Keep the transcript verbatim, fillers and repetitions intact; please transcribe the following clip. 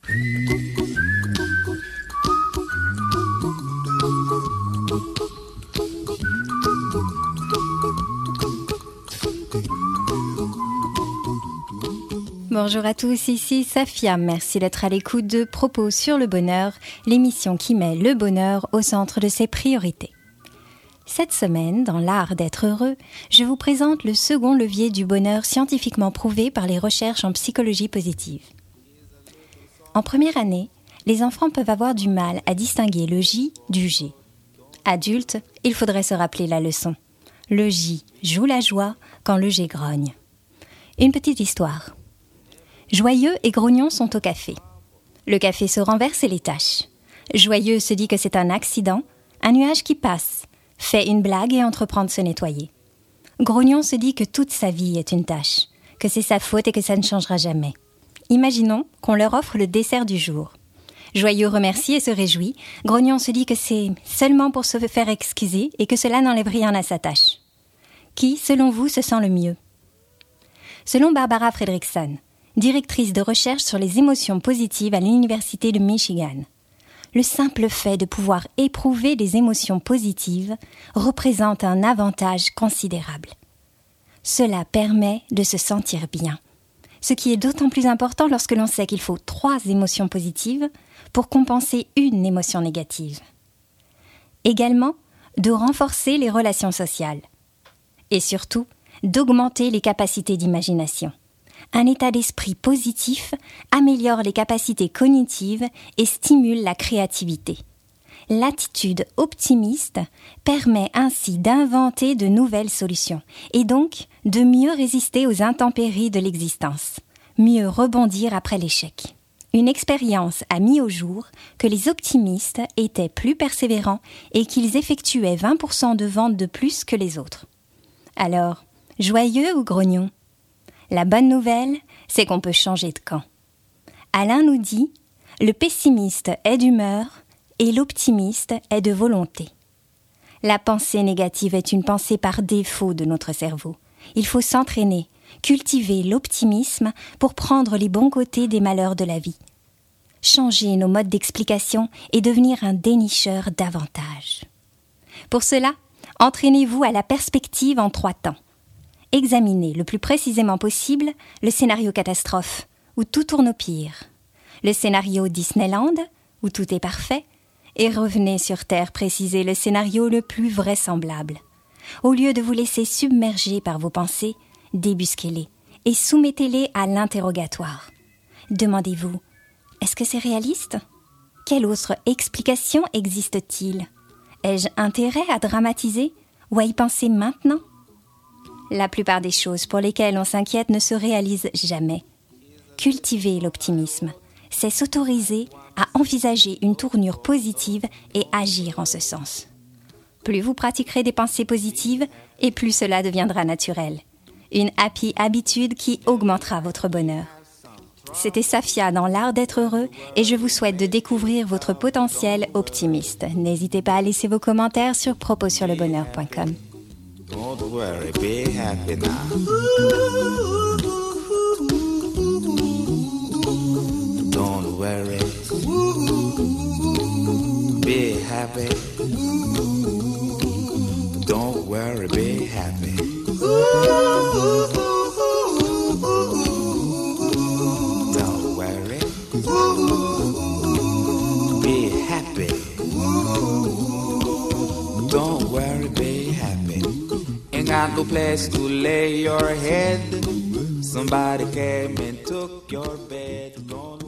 Bonjour à tous, ici Safia. Merci d'être à l'écoute de Propos sur le bonheur, l'émission qui met le bonheur au centre de ses priorités. Cette semaine, dans l'art d'être heureux, je vous présente le second levier du bonheur scientifiquement prouvé par les recherches en psychologie positive. En première année, les enfants peuvent avoir du mal à distinguer le J du G. Adultes, il faudrait se rappeler la leçon. Le J joue la joie quand le G grogne. Une petite histoire. Joyeux et Grognon sont au café. Le café se renverse et les tâche. Joyeux se dit que c'est un accident, un nuage qui passe, fait une blague et entreprend de se nettoyer. Grognon se dit que toute sa vie est une tâche, que c'est sa faute et que ça ne changera jamais. Imaginons qu'on leur offre le dessert du jour. Joyeux remercie et se réjouit. Grognon se dit que c'est seulement pour se faire excuser et que cela n'enlève rien à sa tâche. Qui, selon vous, se sent le mieux ? Selon Barbara Fredrickson, directrice de recherche sur les émotions positives à l'Université de Michigan, le simple fait de pouvoir éprouver des émotions positives représente un avantage considérable. Cela permet de se sentir bien, ce qui est d'autant plus important lorsque l'on sait qu'il faut trois émotions positives pour compenser une émotion négative. Également, de renforcer les relations sociales et surtout, d'augmenter les capacités d'imagination. Un état d'esprit positif améliore les capacités cognitives et stimule la créativité. L'attitude optimiste permet ainsi d'inventer de nouvelles solutions et donc de mieux résister aux intempéries de l'existence, mieux rebondir après l'échec. Une expérience a mis au jour que les optimistes étaient plus persévérants et qu'ils effectuaient vingt pour cent de ventes de plus que les autres. Alors, joyeux ou grognon ? La bonne nouvelle, c'est qu'on peut changer de camp. Alain nous dit « Le pessimiste est d'humeur et l'optimiste est de volonté ». La pensée négative est une pensée par défaut de notre cerveau. Il faut s'entraîner, cultiver l'optimisme pour prendre les bons côtés des malheurs de la vie. Changer nos modes d'explication et devenir un dénicheur d'avantages. Pour cela, entraînez-vous à la perspective en trois temps. Examinez le plus précisément possible le scénario catastrophe, où tout tourne au pire, le scénario Disneyland, où tout est parfait, et revenez sur Terre préciser le scénario le plus vraisemblable. Au lieu de vous laisser submerger par vos pensées, débusquez-les et soumettez-les à l'interrogatoire. Demandez-vous, est-ce que c'est réaliste ? Quelle autre explication existe-t-il ? Ai-je intérêt à dramatiser ou à y penser maintenant ? La plupart des choses pour lesquelles on s'inquiète ne se réalisent jamais. Cultiver l'optimisme, c'est s'autoriser à envisager une tournure positive et agir en ce sens. Plus vous pratiquerez des pensées positives, et plus cela deviendra naturel. Une happy habitude qui augmentera votre bonheur. C'était Safia dans l'art d'être heureux et je vous souhaite de découvrir votre potentiel optimiste. N'hésitez pas à laisser vos commentaires sur propos sur le bonheur point com. Don't worry, be happy now. Don't worry, be happy. Don't worry, be happy. Don't worry, be happy. Don't worry, be happy. Ain't got no place to lay your head. Somebody came and took your bed. Don't